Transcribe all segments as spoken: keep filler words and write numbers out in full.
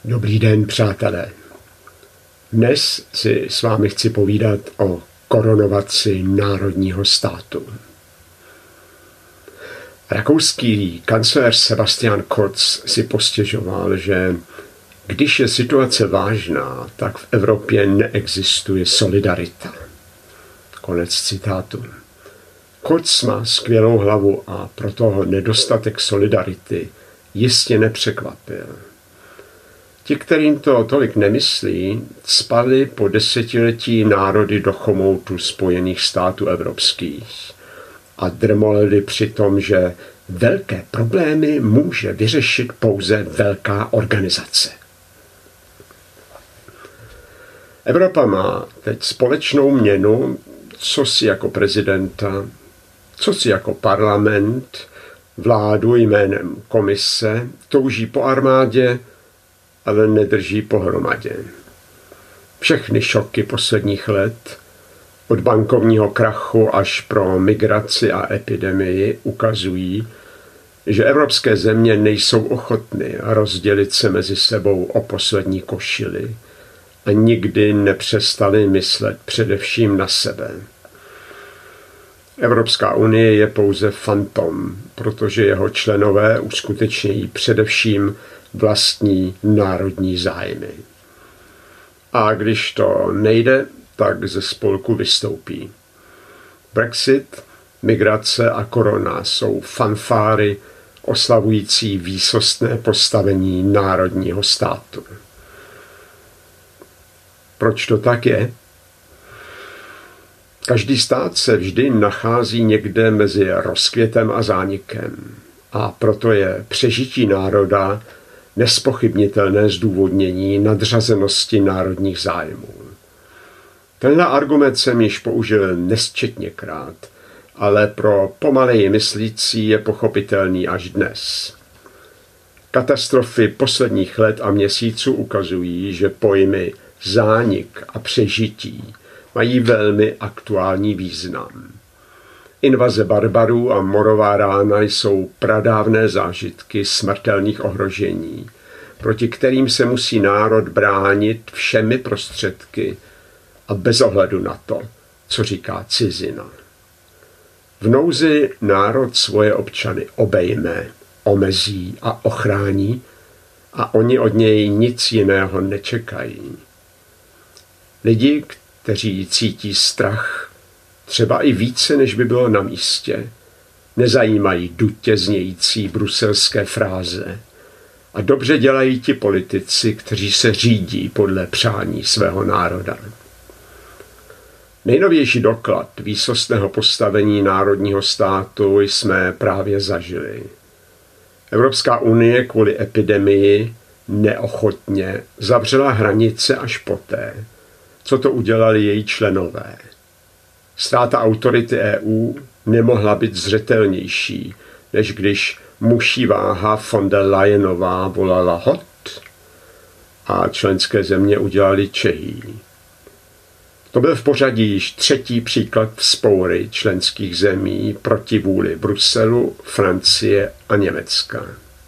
Dobrý den, přátelé. Dnes si s vámi chci povídat o korunovaci národního státu. Rakouský kancléř Sebastian Kurz si postěžoval, že když je situace vážná, tak v Evropě neexistuje solidarita. Konec citátu. Kurz má skvělou hlavu a proto ho nedostatek solidarity jistě nepřekvapil. Ti, kterým to tolik nemyslí, spali po desetiletí národy do chomoutu Spojených států evropských a drmolili při tom, že velké problémy může vyřešit pouze velká organizace. Evropa má teď společnou měnu, co si jako prezidenta, co si jako parlament, vládu jménem komise, touží po armádě, ale nedrží pohromadě. Všechny šoky posledních let, od bankovního krachu až pro migraci a epidemii, ukazují, že evropské země nejsou ochotny rozdělit se mezi sebou o poslední košili a nikdy nepřestali myslet především na sebe. Evropská unie je pouze fantom, protože jeho členové uskutečňují především vlastní národní zájmy. A když to nejde, tak ze spolku vystoupí. Brexit, migrace a korona jsou fanfáry oslavující výsostné postavení národního státu. Proč to tak je? Každý stát se vždy nachází někde mezi rozkvětem a zánikem a proto je přežití národa nespochybnitelné zdůvodnění nadřazenosti národních zájmů. Tenhle argument jsem již použil nesčetněkrát, ale pro pomaleji myslící je pochopitelný až dnes. Katastrofy posledních let a měsíců ukazují, že pojmy zánik a přežití mají velmi aktuální význam. Invaze barbarů a morová rána jsou pradávné zážitky smrtelných ohrožení, proti kterým se musí národ bránit všemi prostředky a bez ohledu na to, co říká cizina. V nouzi národ svoje občany obejme, omezí a ochrání a oni od něj nic jiného nečekají. Lidi, kteří cítí strach, třeba i více, než by bylo na místě, nezajímají dutě znějící bruselské fráze a dobře dělají ti politici, kteří se řídí podle přání svého národa. Nejnovější doklad výsostného postavení národního státu jsme právě zažili. Evropská unie kvůli epidemii neochotně zavřela hranice až poté, co to udělali její členové. Ztráta autority E U nemohla být zřetelnější, než když muší váha von der Leyenová volala hot a členské země udělali čehý. To byl v pořadí již třetí příklad vzpoury členských zemí proti vůli Bruselu, Francie a Německa.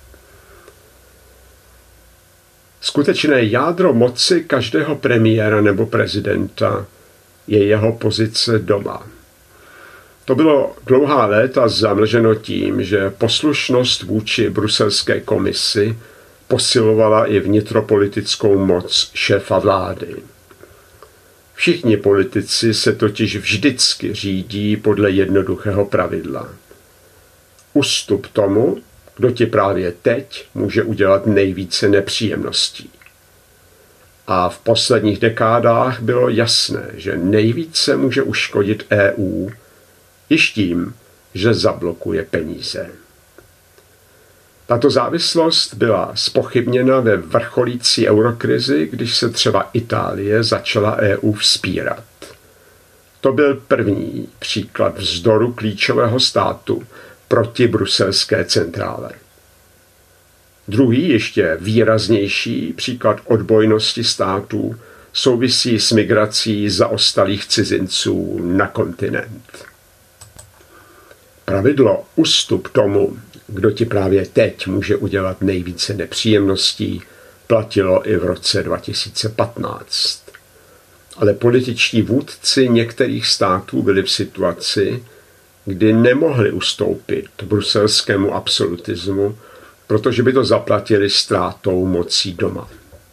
Skutečné jádro moci každého premiéra nebo prezidenta je jeho pozice doma. To bylo dlouhá léta zamlženo tím, že poslušnost vůči bruselské komisi posilovala i vnitropolitickou moc šéfa vlády. Všichni politici se totiž vždycky řídí podle jednoduchého pravidla. Ustup tomu, kdo ti právě teď může udělat nejvíce nepříjemností. A v posledních dekádách bylo jasné, že nejvíce může uškodit E U již tím, že zablokuje peníze. Tato závislost byla zpochybněna ve vrcholící eurokrizi, když se třeba Itálie začala E U vzpírat. To byl první příklad vzdoru klíčového státu proti bruselské centrále. Druhý, ještě výraznější příklad odbojnosti států souvisí s migrací zaostalých cizinců na kontinent. Pravidlo ustup tomu, kdo ti právě teď může udělat nejvíce nepříjemností, platilo i v roce dva tisíce patnáct. Ale političtí vůdci některých států byli v situaci, kdy nemohli ustoupit bruselskému absolutismu, protože by to zaplatili ztrátou mocí doma.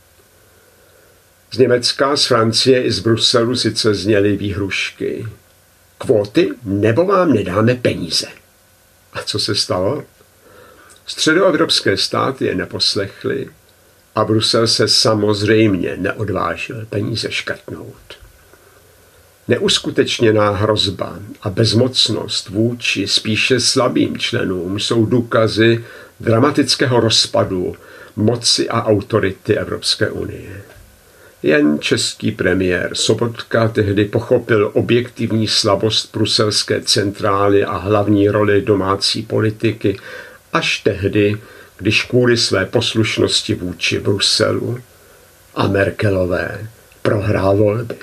Z Německa, z Francie i z Bruselu sice zněly výhrušky. Kvóty nebo vám nedáme peníze. A co se stalo? Středoevropské státy je neposlechly a Brusel se samozřejmě neodvážil peníze škrtnout. Neuskutečněná hrozba a bezmocnost vůči spíše slabým členům jsou důkazy dramatického rozpadu moci a autority Evropské unie. Jen český premiér Sobotka tehdy pochopil objektivní slabost bruselské centrály a hlavní roli domácí politiky až tehdy, když kvůli své poslušnosti vůči Bruselu a Merkelové prohrál volby.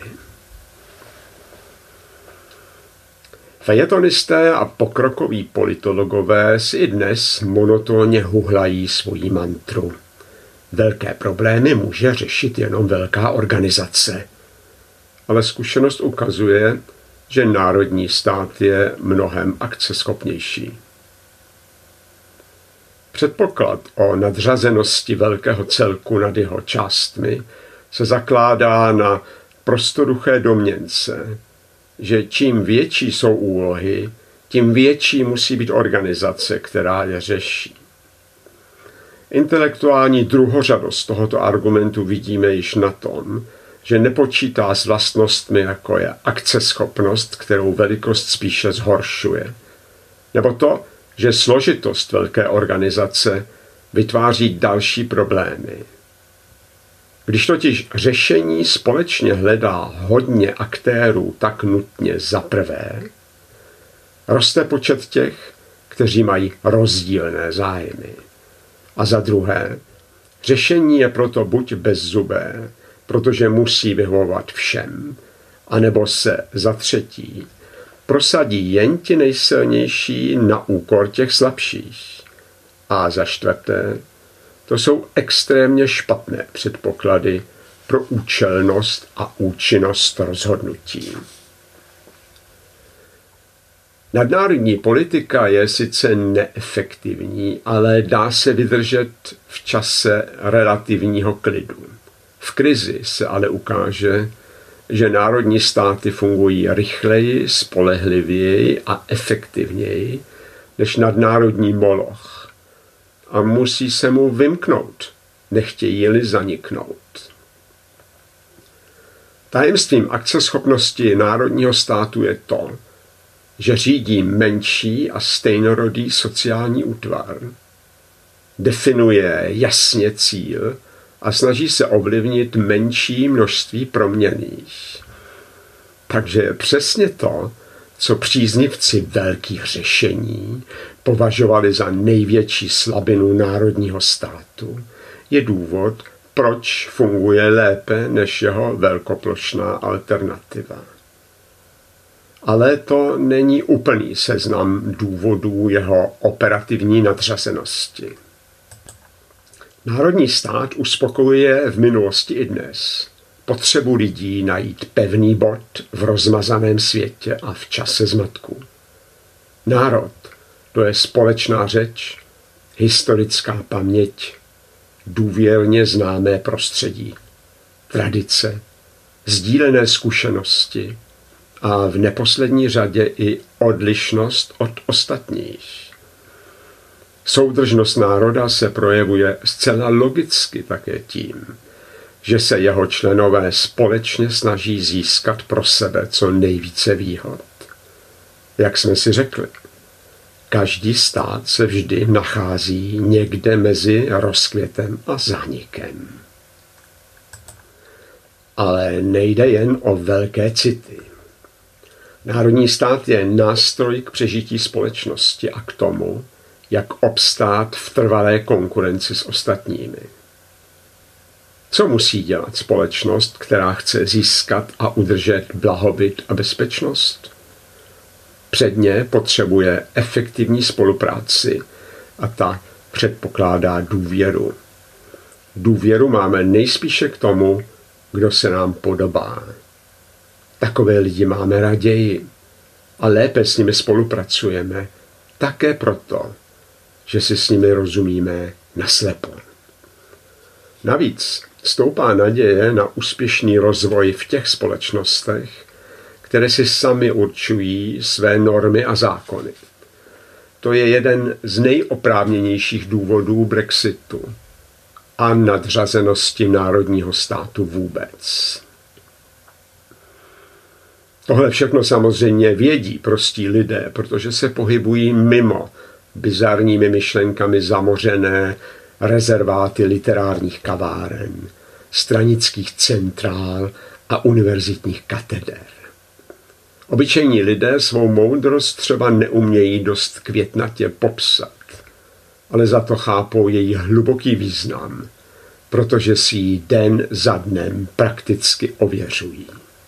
Fejetonisté a pokrokoví politologové si i dnes monotónně huhlají svoji mantru. Velké problémy může řešit jenom velká organizace. Ale zkušenost ukazuje, že národní stát je mnohem akceschopnější. Předpoklad o nadřazenosti velkého celku nad jeho částmi se zakládá na prostoduché domněnce, že čím větší jsou úlohy, tím větší musí být organizace, která je řeší. Intelektuální druhořadost tohoto argumentu vidíme již na tom, že nepočítá s vlastnostmi, jako je akceschopnost, kterou velikost spíše zhoršuje. Nebo to, že složitost velké organizace vytváří další problémy. Když totiž řešení společně hledá hodně aktérů tak nutně za prvé, roste počet těch, kteří mají rozdílné zájmy. A za druhé, řešení je proto buď bezzubé, protože musí vyhovovat všem, anebo se za třetí prosadí jen ti nejsilnější na úkor těch slabších. A za čtvrté, to jsou extrémně špatné předpoklady pro účelnost a účinnost rozhodnutí. Nadnárodní politika je sice neefektivní, ale dá se vydržet v čase relativního klidu. V krizi se ale ukáže, že národní státy fungují rychleji, spolehlivěji a efektivněji než nadnárodní moloch a musí se mu vymknout, nechtějí-li zaniknout. Tajemstvím akceschopnosti národního státu je to, že řídí menší a stejnorodý sociální útvar, definuje jasně cíl a snaží se ovlivnit menší množství proměnných. Takže je přesně to, co příznivci velkých řešení považovali za největší slabinu národního státu, je důvod, proč funguje lépe než jeho velkoplošná alternativa. Ale to není úplný seznam důvodů jeho operativní nadřazenosti. Národní stát uspokojuje v minulosti i dnes potřebu lidí najít pevný bod v rozmazaném světě a v čase zmatku. Národ, to je společná řeč, historická paměť, důvěrně známé prostředí, tradice, sdílené zkušenosti a v neposlední řadě i odlišnost od ostatních. Soudržnost národa se projevuje zcela logicky také tím, že se jeho členové společně snaží získat pro sebe co nejvíce výhod. Jak jsme si řekli, každý stát se vždy nachází někde mezi rozkvětem a zánikem. Ale nejde jen o velké city. Národní stát je nástroj k přežití společnosti a k tomu, jak obstát v trvalé konkurenci s ostatními. Co musí dělat společnost, která chce získat a udržet blahobyt a bezpečnost? Předně potřebuje efektivní spolupráci a ta předpokládá důvěru. Důvěru máme nejspíše k tomu, kdo se nám podobá. Takové lidi máme raději a lépe s nimi spolupracujeme, také proto, že si s nimi rozumíme naslepo. Navíc stoupá naděje na úspěšný rozvoj v těch společnostech, které si sami určují své normy a zákony. To je jeden z nejoprávněnějších důvodů Brexitu a nadřazenosti národního státu vůbec. Tohle všechno samozřejmě vědí prostí lidé, protože se pohybují mimo bizarními myšlenkami zamořené rezerváty literárních kaváren, stranických centrál a univerzitních kateder. Obyčejní lidé svou moudrost třeba neumějí dost květnatě popsat, ale za to chápou její hluboký význam, protože si ji den za dnem prakticky ověřují.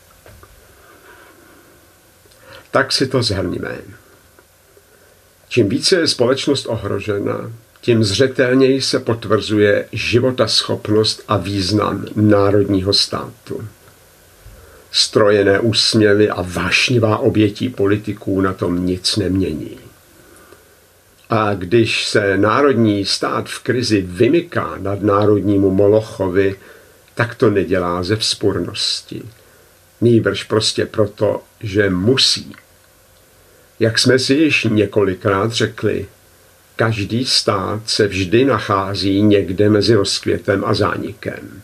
Tak si to shrňme. Čím více je společnost ohrožena, tím zřetelněji se potvrzuje životaschopnost a význam národního státu. Strojené úsměvy a vášnivá obětí politiků na tom nic nemění. A když se národní stát v krizi vymyká nadnárodnímu Molochovi, tak to nedělá ze vzpurnosti. Nýbrž prostě proto, že musí. Jak jsme si již několikrát řekli, každý stát se vždy nachází někde mezi rozkvětem a zánikem.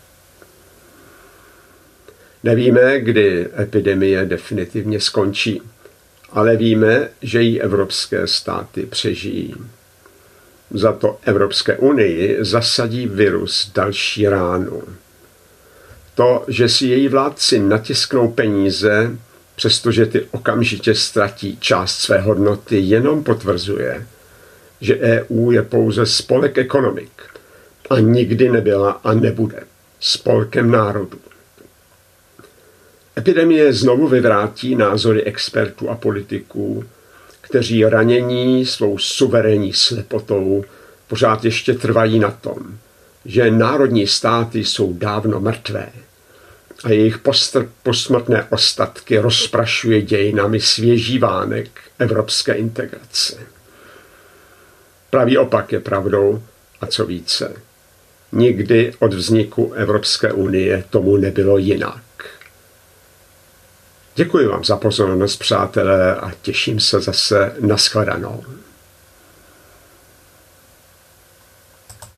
Nevíme, kdy epidemie definitivně skončí, ale víme, že ji evropské státy přežijí. Za to Evropské unii zasadí virus další ránu. To, že si její vládci natisknou peníze, přestože ty okamžitě ztratí část své hodnoty, jenom potvrzuje, že E U je pouze spolek ekonomik a nikdy nebyla a nebude spolkem národů. Epidemie znovu vyvrátí názory expertů a politiků, kteří ranění svou suverénní slepotou pořád ještě trvají na tom, že národní státy jsou dávno mrtvé a jejich posmrtné ostatky rozprašuje dějinami svěží vánek evropské integrace. Pravý opak je pravdou a co více. Nikdy od vzniku Evropské unie tomu nebylo jinak. Děkuji vám za pozornost, přátelé, a těším se zase na shledanou.